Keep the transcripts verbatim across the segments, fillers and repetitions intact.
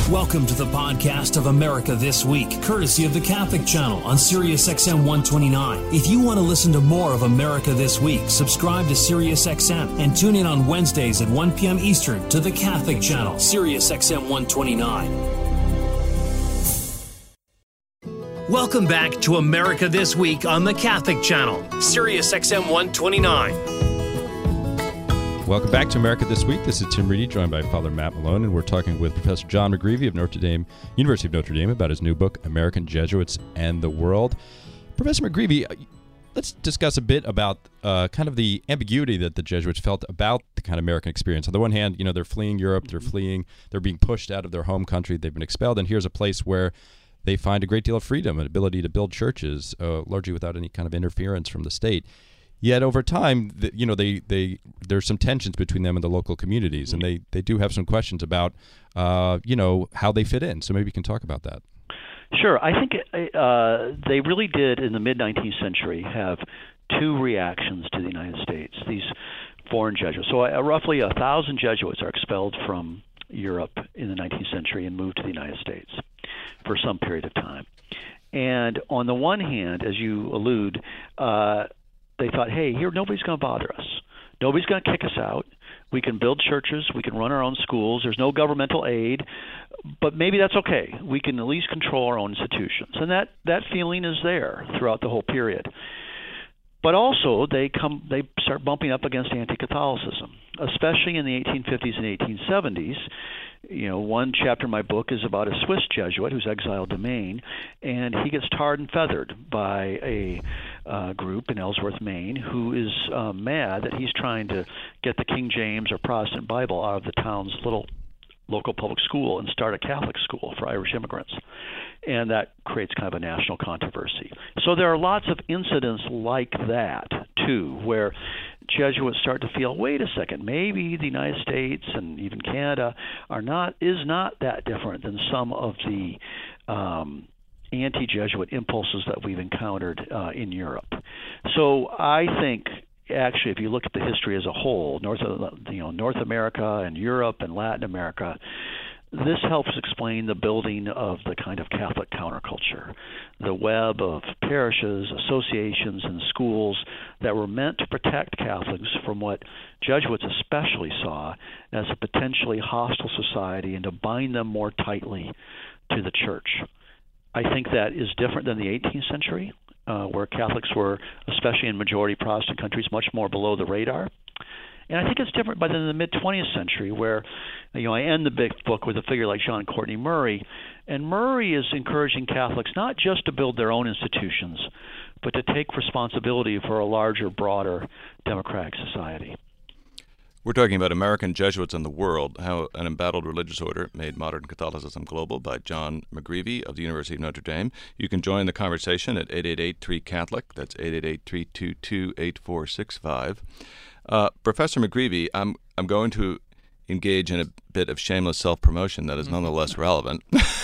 Welcome to the podcast of America This Week, courtesy of the Catholic Channel on Sirius X M one twenty-nine. If you want to listen to more of America This Week, subscribe to Sirius X M and tune in on Wednesdays at one p.m. Eastern to the Catholic Channel, Sirius X M one twenty-nine. Welcome back to America This Week on the Catholic Channel, Sirius X M one twenty-nine. Welcome back to America This Week. This is Tim Reedy, joined by Father Matt Malone, and we're talking with Professor John McGreevy of Notre Dame, University of Notre Dame, about his new book, American Jesuits and the World. Professor McGreevy, let's discuss a bit about uh, kind of the ambiguity that the Jesuits felt about the kind of American experience. On the one hand, you know, they're fleeing Europe, they're fleeing, they're being pushed out of their home country, they've been expelled, and here's a place where they find a great deal of freedom and ability to build churches, uh, largely without any kind of interference from the state. Yet over time, the, you know, they, they there's some tensions between them and the local communities, and they, they do have some questions about, uh, you know, how they fit in. So maybe you can talk about that. Sure. I think uh, they really did, in the mid-nineteenth century, have two reactions to the United States, these foreign Jesuits. So uh, roughly a thousand Jesuits are expelled from Europe in the nineteenth century and moved to the United States for some period of time. And on the one hand, as you allude, uh, they thought, hey, here, nobody's going to bother us. Nobody's going to kick us out. We can build churches. We can run our own schools. There's no governmental aid. But maybe that's okay. We can at least control our own institutions. And that, that feeling is there throughout the whole period. But also, they come, they start bumping up against anti-Catholicism, especially in the eighteen fifties and eighteen seventies. You know, one chapter in my book is about a Swiss Jesuit who's exiled to Maine, and he gets tarred and feathered by a uh, group in Ellsworth, Maine, who is uh, mad that he's trying to get the King James or Protestant Bible out of the town's little local public school and start a Catholic school for Irish immigrants. And that creates kind of a national controversy. So there are lots of incidents like that, too, where Jesuits start to feel, wait a second, maybe the United States and even Canada are not is not that different than some of the um, anti-Jesuit impulses that we've encountered uh, in Europe. So I think, actually, if you look at the history as a whole, North, you know, North America and Europe and Latin America, this helps explain the building of the kind of Catholic counterculture, the web of parishes, associations, and schools that were meant to protect Catholics from what Jesuits especially saw as a potentially hostile society and to bind them more tightly to the church. I think that is different than the eighteenth century, uh, where Catholics were, especially in majority Protestant countries, much more below the radar. And I think it's different by the mid-twentieth century, where, you know, I end the big book with a figure like John Courtney Murray, and Murray is encouraging Catholics not just to build their own institutions, but to take responsibility for a larger, broader democratic society. We're talking about American Jesuits and the World, How an Embattled Religious Order Made Modern Catholicism Global by John McGreevy of the University of Notre Dame. You can join the conversation at eight eight eight, three Catholic. That's eight eight eight, three two two, eight four six five. Uh, Professor McGreevy, I'm I'm going to engage in a bit of shameless self-promotion that is nonetheless relevant.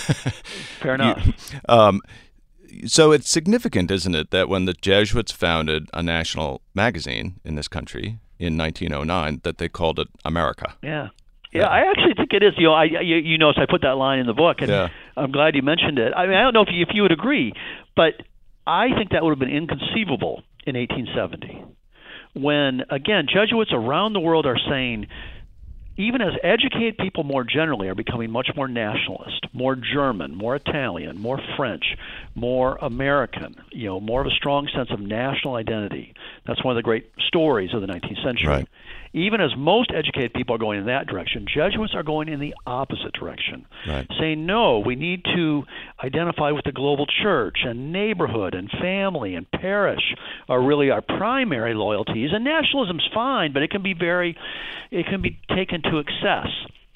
Fair enough. You, um, so it's significant, isn't it, that when the Jesuits founded a national magazine in this country in nineteen oh nine, that they called it America? Yeah. Yeah, I actually think it is. You know, I you, you notice I put that line in the book, and yeah. I'm glad you mentioned it. I mean, I don't know if you, if you would agree, but I think that would have been inconceivable in eighteen seventy. When, again, Jesuits around the world are saying, even as educated people more generally are becoming much more nationalist, more German, more Italian, more French, more American, you know, more of a strong sense of national identity. That's one of the great stories of the nineteenth century. Right. Even as most educated people are going in that direction, Jesuits are going in the opposite direction, right. saying, no, we need to identify with the global church, and neighborhood and family and parish are really our primary loyalties. And nationalism's fine, but it can be very, it can be taken to excess.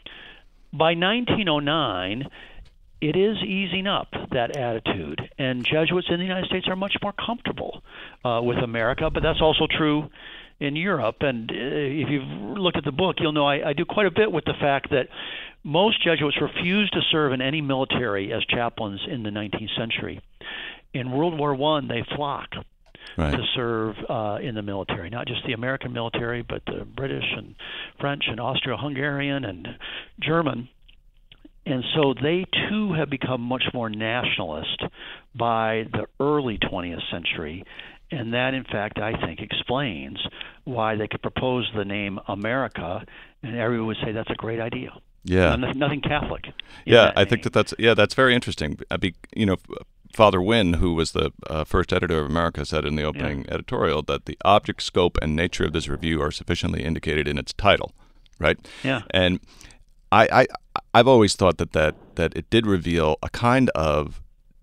By nineteen oh nine, it is easing up that attitude, and Jesuits in the United States are much more comfortable uh, with America, but that's also true in Europe. And uh, if you've looked at the book, you'll know I, I do quite a bit with the fact that most Jesuits refused to serve in any military as chaplains in the nineteenth century. In World War One, they flocked right. to serve uh, in the military, not just the American military, but the British and French and Austro-Hungarian and German. And so they, too, have become much more nationalist by the early twentieth century. And that, in fact, I think explains why they could propose the name America, and everyone would say that's a great idea. Yeah. Nothing, nothing Catholic. Yeah, I name. think that that's, yeah, that's very interesting. I be, you know, Father Wynne, who was the uh, first editor of America, said in the opening yeah. editorial that the object, scope, and nature of this review are sufficiently indicated in its title, right? Yeah. And I, I, I've always thought that, that, that it did reveal a kind of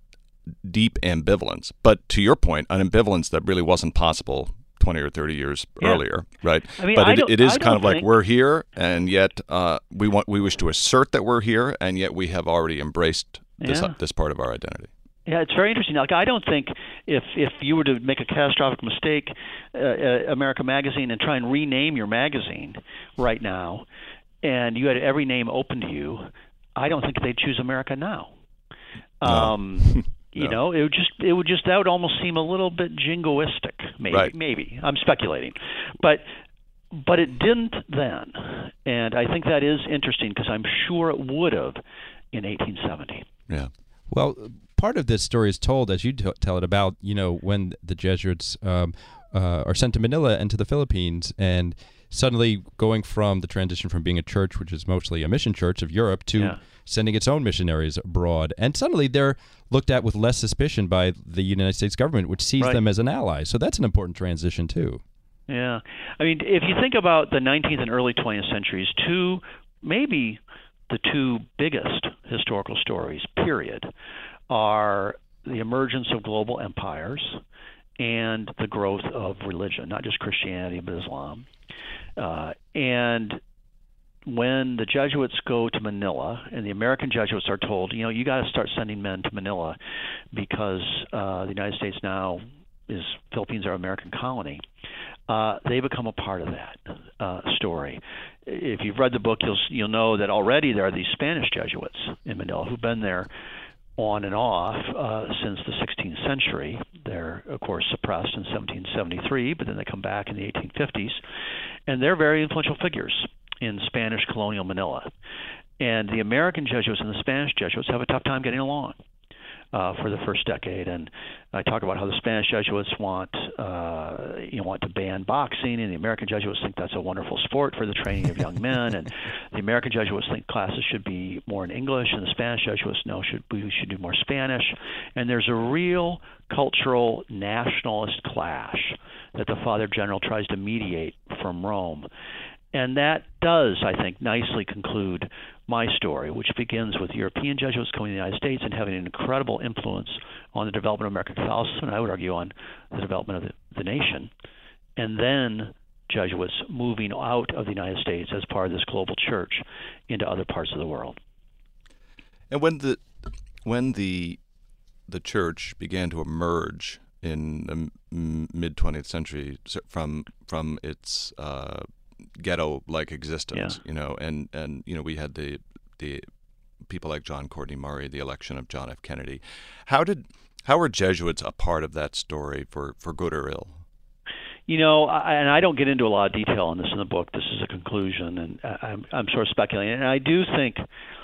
deep ambivalence, but to your point, an ambivalence that really wasn't possible twenty or thirty years yeah. earlier, right? I mean, but I it, it is I kind of like think... we're here, and yet uh, we want we wish to assert that we're here, and yet we have already embraced this yeah. uh, this part of our identity. Yeah, it's very interesting. Like, I don't think if if you were to make a catastrophic mistake, uh, uh, America Magazine, and try and rename your magazine right now, and you had every name open to you, I don't think they'd choose America Now. No. Um, You no. know, it would just it would just that would almost seem a little bit jingoistic, maybe. Right. Maybe I'm speculating, but but it didn't then, and I think that is interesting because I'm sure it would have in eighteen seventy. Yeah. Well, part of this story is told, as you t- tell it, about you know when the Jesuits um, uh, are sent to Manila and to the Philippines, and suddenly going from the transition from being a church, which is mostly a mission church of Europe, to yeah. sending its own missionaries abroad. And suddenly they're looked at with less suspicion by the United States government, which sees right. them as an ally. So that's an important transition, too. Yeah. I mean, if you think about the nineteenth and early twentieth centuries, two, maybe the two biggest historical stories, period, are the emergence of global empires and the growth of religion, not just Christianity, but Islam. Uh, and when the Jesuits go to Manila, and the American Jesuits are told, you know, you got to start sending men to Manila because uh, the United States now is Philippines are an American colony. Uh, they become a part of that uh, story. If you've read the book, you'll you'll know that already there are these Spanish Jesuits in Manila who've been there on and off uh, since the sixteenth century. They're, of course, suppressed in seventeen seventy-three, but then they come back in the eighteen fifties, and they're very influential figures in Spanish colonial Manila. And the American Jesuits and the Spanish Jesuits have a tough time getting along uh, for the first decade. And I talk about how the Spanish Jesuits want uh, you know, want to ban boxing, and the American Jesuits think that's a wonderful sport for the training of young men. And the American Jesuits think classes should be more in English, and the Spanish Jesuits know should we should do more Spanish. And there's a real cultural nationalist clash that the Father General tries to mediate from Rome. And that does, I think, nicely conclude my story, which begins with European Jesuits coming to the United States and having an incredible influence on the development of American Catholicism, and I would argue on the development of the, the nation, and then Jesuits moving out of the United States as part of this global church into other parts of the world. And when the when the the church began to emerge in the mid twentieth century from from its uh, ghetto-like existence, yeah. you know, and, and you know we had the the people like John Courtney Murray, the election of John F. Kennedy. How did how were Jesuits a part of that story, for, for good or ill? You know, I, and I don't get into a lot of detail on this in the book. This is a conclusion, and I'm I'm sort of speculating. And I do think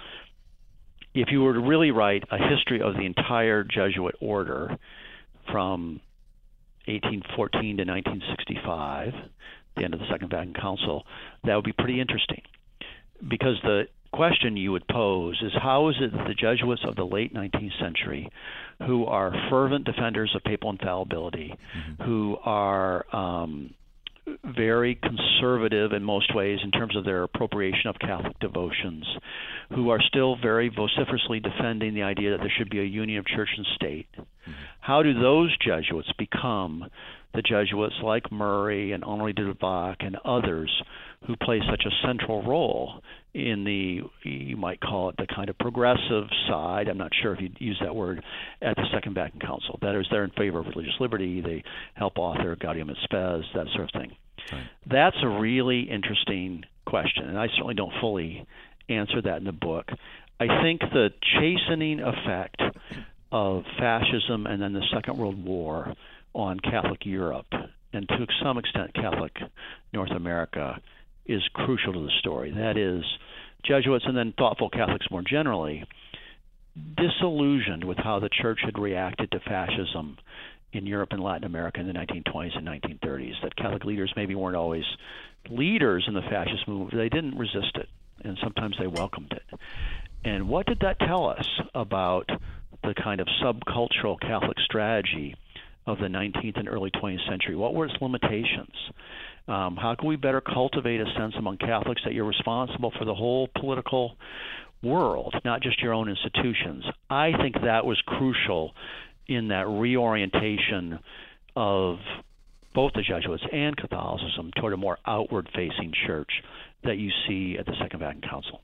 if you were to really write a history of the entire Jesuit order from eighteen fourteen to nineteen sixty-five, the end of the Second Vatican Council, that would be pretty interesting. Because the question you would pose is, how is it that the Jesuits of the late nineteenth century, who are fervent defenders of papal infallibility, mm-hmm. who are um, very conservative in most ways in terms of their appropriation of Catholic devotions, who are still very vociferously defending the idea that there should be a union of church and state, mm-hmm. how do those Jesuits become the Jesuits like Murray and Henri de Lubac and others who play such a central role in the, you might call it the kind of progressive side, I'm not sure if you'd use that word, at the Second Vatican Council. That is, they're in favor of religious liberty, they help author Gaudium et Spes, that sort of thing. Right. That's a really interesting question, and I certainly don't fully answer that in the book. I think the chastening effect of fascism and then the Second World War on Catholic Europe, and to some extent Catholic North America, is crucial to the story. That is, Jesuits and then thoughtful Catholics more generally, disillusioned with how the church had reacted to fascism in Europe and Latin America in the nineteen twenties and nineteen thirties, that Catholic leaders maybe weren't always leaders in the fascist movement. They didn't resist it, and sometimes they welcomed it. And what did that tell us about the kind of subcultural Catholic strategy of the nineteenth and early twentieth century? What were its limitations? Um, how can we better cultivate a sense among Catholics that you're responsible for the whole political world, not just your own institutions? I think that was crucial in that reorientation of both the Jesuits and Catholicism toward a more outward-facing church that you see at the Second Vatican Council.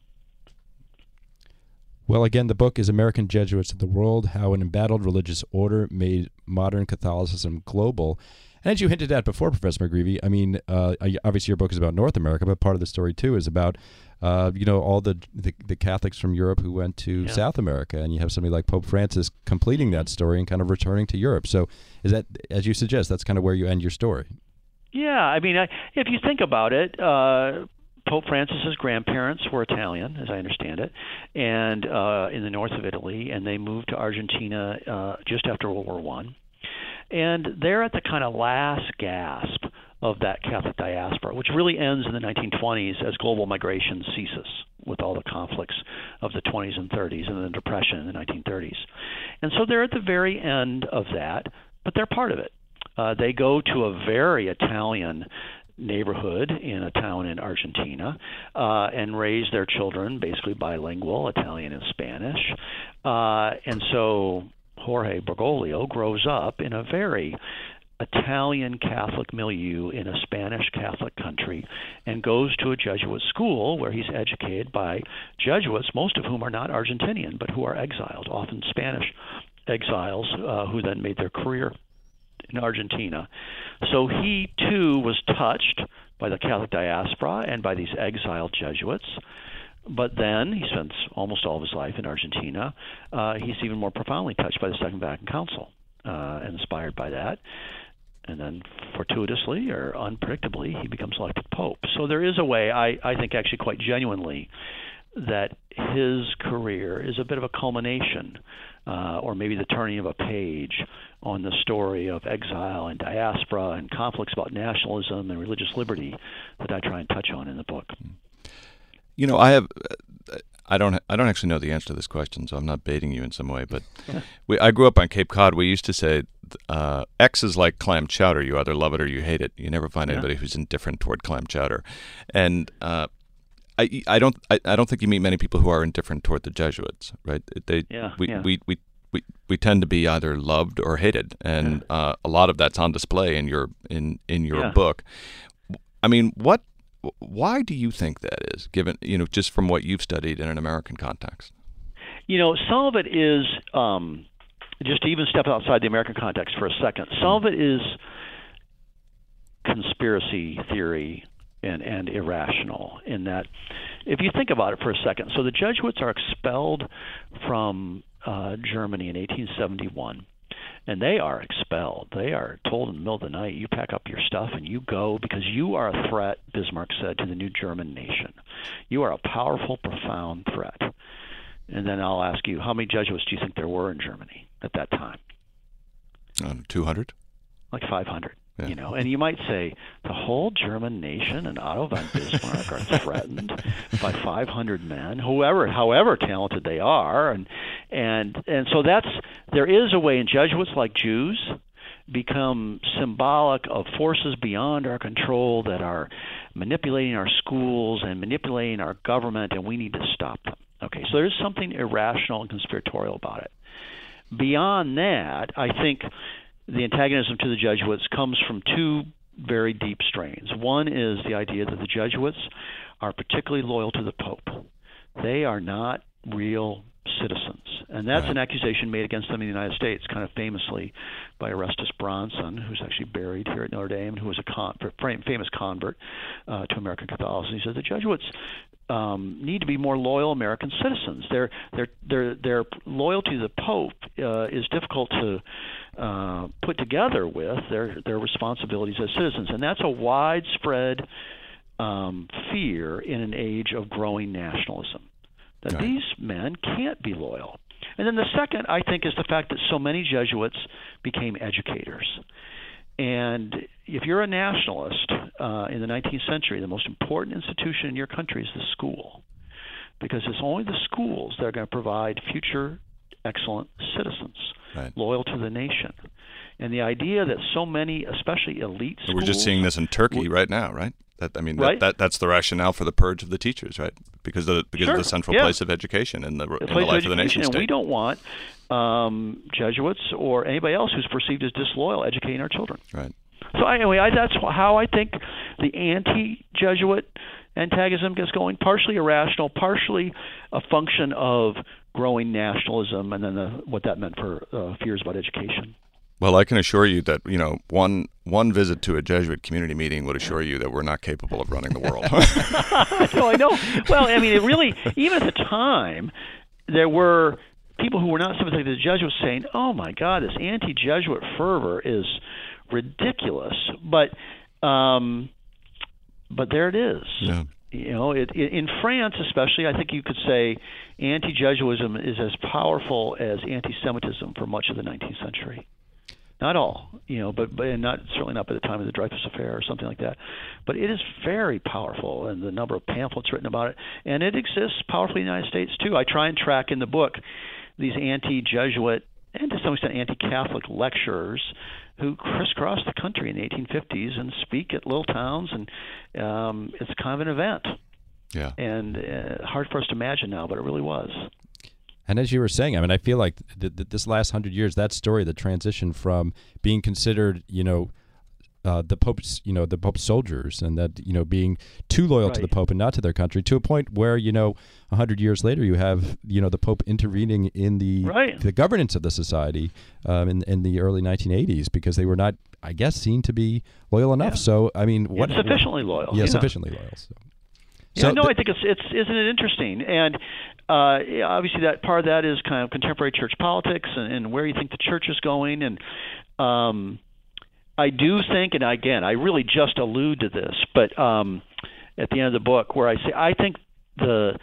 Well, again, the book is American Jesuits of the World, How an Embattled Religious Order Made Modern Catholicism Global. And as you hinted at before, Professor McGreevy, I mean, uh, obviously your book is about North America, but part of the story, too, is about, uh, you know, all the, the the Catholics from Europe who went to yeah. South America. And you have somebody like Pope Francis completing that story and kind of returning to Europe. So is that, as you suggest, that's kind of where you end your story? Yeah, I mean, I, if you think about it, uh, Pope Francis's grandparents were Italian, as I understand it, and uh, in the north of Italy, and they moved to Argentina uh, just after World War One. And they're at the kind of last gasp of that Catholic diaspora, which really ends in the nineteen twenties as global migration ceases with all the conflicts of the twenties and thirties and the Depression in the nineteen thirties. And so they're at the very end of that, but they're part of it. Uh, they go to a very Italian neighborhood in a town in Argentina uh, and raise their children basically bilingual, Italian and Spanish. Uh, and so Jorge Bergoglio grows up in a very Italian Catholic milieu in a Spanish Catholic country and goes to a Jesuit school where he's educated by Jesuits, most of whom are not Argentinian, but who are exiled, often Spanish exiles uh, who then made their career in Argentina. So he, too, was touched by the Catholic diaspora and by these exiled Jesuits. But then he spends almost all of his life in Argentina. Uh, he's even more profoundly touched by the Second Vatican Council uh, and inspired by that. And then fortuitously or unpredictably, he becomes elected Pope. So there is a way, I, I think actually quite genuinely, that his career is a bit of a culmination uh, or maybe the turning of a page on the story of exile and diaspora and conflicts about nationalism and religious liberty that I try and touch on in the book. You know, I have, I don't, I don't actually know the answer to this question, so I'm not baiting you in some way. But we, I grew up on Cape Cod. We used to say, uh, X is like clam chowder. You either love it or you hate it. You never find yeah. anybody who's indifferent toward clam chowder. And uh, I, I don't, I, I don't think you meet many people who are indifferent toward the Jesuits, right? They, yeah, we, yeah. we, we, we, we tend to be either loved or hated, and yeah. uh, a lot of that's on display in your, in, in your yeah. book. I mean, what? Why do you think that is, given, you know, just from what you've studied in an American context? You know, some of it is, um, just to even step outside the American context for a second, some of it is conspiracy theory and, and irrational in that, if you think about it for a second, so the Jesuits are expelled from uh, Germany in eighteen seventy-one. And they are expelled. They are told in the middle of the night, you pack up your stuff and you go because you are a threat, Bismarck said, to the new German nation. You are a powerful, profound threat. And then I'll ask you, how many Jesuits do you think there were in Germany at that time? Um, two hundred? Like five hundred. Yeah. You know, and you might say the whole German nation and Otto von Bismarck are threatened by five hundred men, whoever, however talented they are, and and and so that's there is a way. And Jesuits, like Jews, become symbolic of forces beyond our control that are manipulating our schools and manipulating our government, and we need to stop them. Okay, so there's something irrational and conspiratorial about it. Beyond that, I think the antagonism to the Jesuits comes from two very deep strains. One is the idea that the Jesuits are particularly loyal to the Pope. They are not real citizens. And that's right. an accusation made against them in the United States, kind of famously by Erastus Bronson, who's actually buried here at Notre Dame, and who was a con- famous convert uh, to American Catholicism. He said the Jesuits um, need to be more loyal American citizens. Their their their their loyalty to the Pope uh, is difficult to uh, put together with their their responsibilities as citizens, and that's a widespread um, fear in an age of growing nationalism, that right. these men can't be loyal. And then the second, I think, is the fact that so many Jesuits became educators. And if you're a nationalist uh, in the nineteenth century, the most important institution in your country is the school, because it's only the schools that are going to provide future excellent citizens, right. loyal to the nation. And the idea that so many, especially elite schools... We're just seeing this in Turkey right now, right? That I mean, right? that, that that's the rationale for the purge of the teachers, right? Because of the, because sure. of the central yeah. place of education in the, the, in the life of, of the nation and state. We don't want um, Jesuits or anybody else who's perceived as disloyal educating our children. Right. So anyway, I, that's how I think the anti-Jesuit antagonism gets going, partially irrational, partially a function of growing nationalism, and then the, what that meant for uh, fears about education. Well, I can assure you that, you know, one one visit to a Jesuit community meeting would assure you that we're not capable of running the world. No, I know. Well, I mean, it really, even at the time, there were people who were not sympathetic to the Jesuits saying, oh, my God, this anti-Jesuit fervor is ridiculous. But um, but there it is. Yeah. You know, it, it, in France especially, I think you could say anti-Jesuitism is as powerful as anti-Semitism for much of the nineteenth century. Not all, you know, but, but not certainly not by the time of the Dreyfus Affair or something like that. But it is very powerful, and the number of pamphlets written about it, and it exists powerfully in the United States too. I try and track in the book these anti-Jesuit and to some extent anti-Catholic lecturers who crisscross the country in the eighteen fifties and speak at little towns, and um, it's kind of an event. Yeah. And uh, hard for us to imagine now, but it really was. And as you were saying, I mean, I feel like th- th- this last hundred years, that story, the transition from being considered, you know, uh, the Pope's, you know, the Pope's soldiers, and that, you know, being too loyal right. to the Pope and not to their country, to a point where, you know, a hundred years later, you have, you know, the Pope intervening in the right. the governance of the society um, in in the early nineteen eighties because they were not, I guess, seen to be loyal enough. Yeah. So, I mean, what yeah, sufficiently loyal. Yeah, yeah. sufficiently loyal. So. Yeah, So no, th- I think it's it's isn't it interesting, and uh, yeah, obviously that part of that is kind of contemporary church politics and, and where you think the church is going, and um, I do think, and again, I really just allude to this, but um, at the end of the book, where I say I think the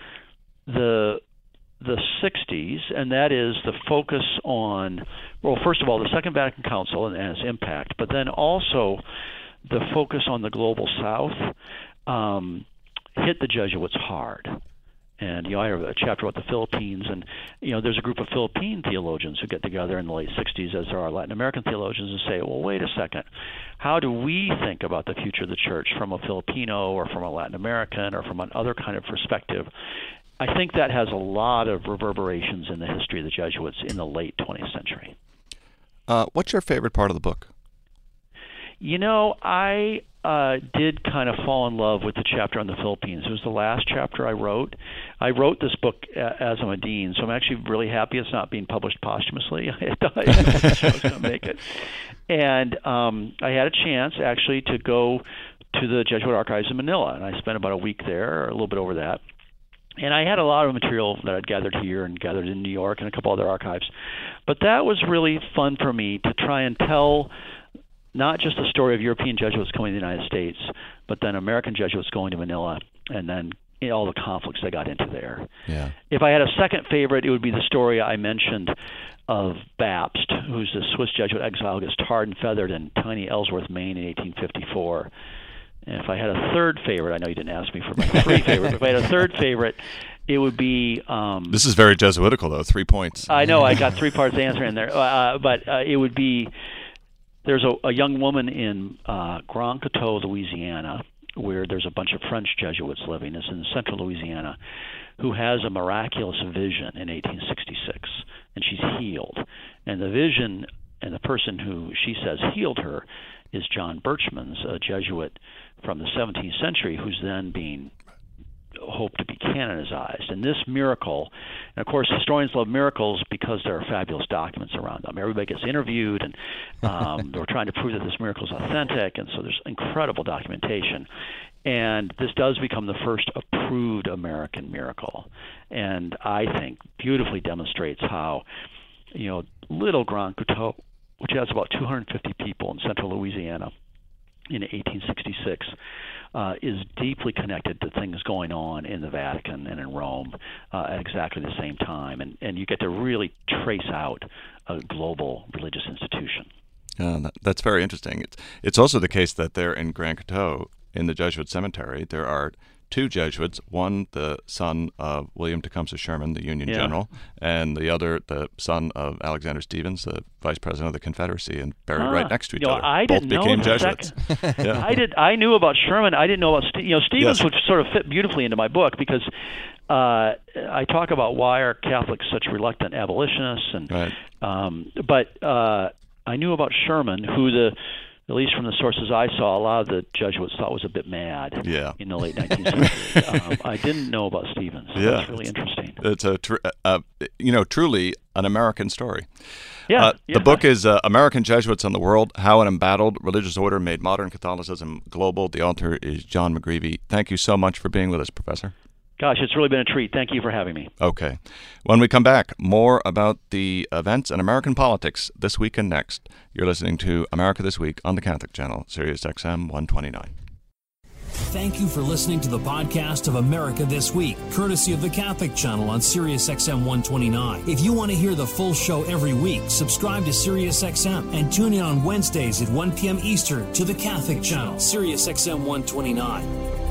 the the sixties, and that is the focus on, well, first of all, the Second Vatican Council and, and its impact, but then also the focus on the global South. Um, hit the Jesuits hard. And, you know, I have a chapter about the Philippines, and, you know, there's a group of Philippine theologians who get together in the late sixties, as there are Latin American theologians, and say, well, wait a second, how do we think about the future of the church from a Filipino or from a Latin American or from another kind of perspective? I think that has a lot of reverberations in the history of the Jesuits in the late twentieth century. Uh, what's your favorite part of the book? You know, I uh, did kind of fall in love with the chapter on the Philippines. It was the last chapter I wrote. I wrote this book as I'm a dean, so I'm actually really happy it's not being published posthumously. I thought I was going to make it. And um, I had a chance, actually, to go to the Jesuit archives in Manila, and I spent about a week there, or a little bit over that. And I had a lot of material that I'd gathered here and gathered in New York and a couple other archives. But that was really fun for me to try and tell not just the story of European Jesuits coming to the United States, but then American Jesuits going to Manila, and then you know, all the conflicts they got into there. Yeah. If I had a second favorite, it would be the story I mentioned of Babst, who's the Swiss Jesuit exile who gets tarred and feathered in tiny Ellsworth, Maine in eighteen fifty-four. And if I had a third favorite, I know you didn't ask me for my three favorite, but if I had a third favorite, it would be... Um, this is very Jesuitical, though, three points. I know, I got three parts answer in there, uh, but uh, it would be... There's a, a young woman in uh, Grand Coteau, Louisiana, where there's a bunch of French Jesuits living. It's in central Louisiana, who has a miraculous vision in eighteen sixty-six, and she's healed. And the vision and the person who she says healed her is John Birchmans, a Jesuit from the seventeenth century, who's then being hoped to be canonized. And this miracle, and of course historians love miracles because there are fabulous documents around them. Everybody gets interviewed, and um, they're trying to prove that this miracle is authentic, and so there's incredible documentation. And this does become the first approved American miracle, and I think beautifully demonstrates how, you know, little Grand Coteau, which has about two hundred fifty people in central Louisiana in eighteen sixty-six, uh, is deeply connected to things going on in the Vatican and in Rome uh, at exactly the same time, and, and you get to really trace out a global religious institution. Uh, that, that's very interesting. It's, it's also the case that there in Grand Coteau, in the Jesuit cemetery, there are two Jesuits, one the son of William Tecumseh Sherman, the Union yeah. General, and the other the son of Alexander Stephens, the Vice President of the Confederacy, and buried ah, right next to each you know, other. I Both didn't became know Jesuits. yeah. I did. I knew about Sherman. I didn't know about Ste- you know Stephens, yes. would sort of fit beautifully into my book because uh, I talk about why are Catholics such reluctant abolitionists, and right. um, but uh, I knew about Sherman, who the at least from the sources I saw, a lot of the Jesuits thought was a bit mad yeah. in the late nineteenth century. um, I didn't know about Stephens. So yeah. That's really interesting. It's a, tr- uh, you know, truly an American story. Yeah, uh, yeah. The book is uh, American Jesuits and the World, How an Embattled Religious Order Made Modern Catholicism Global. The author is John McGreevy. Thank you so much for being with us, Professor. Gosh, it's really been a treat. Thank you for having me. Okay. When we come back, more about the events in American politics this week and next. You're listening to America This Week on the Catholic Channel, Sirius X M one twenty-nine. Thank you for listening to the podcast of America This Week, courtesy of the Catholic Channel on Sirius X M one twenty-nine. If you want to hear the full show every week, subscribe to Sirius X M and tune in on Wednesdays at one p.m. Eastern to the Catholic Channel, Sirius X M one twenty-nine.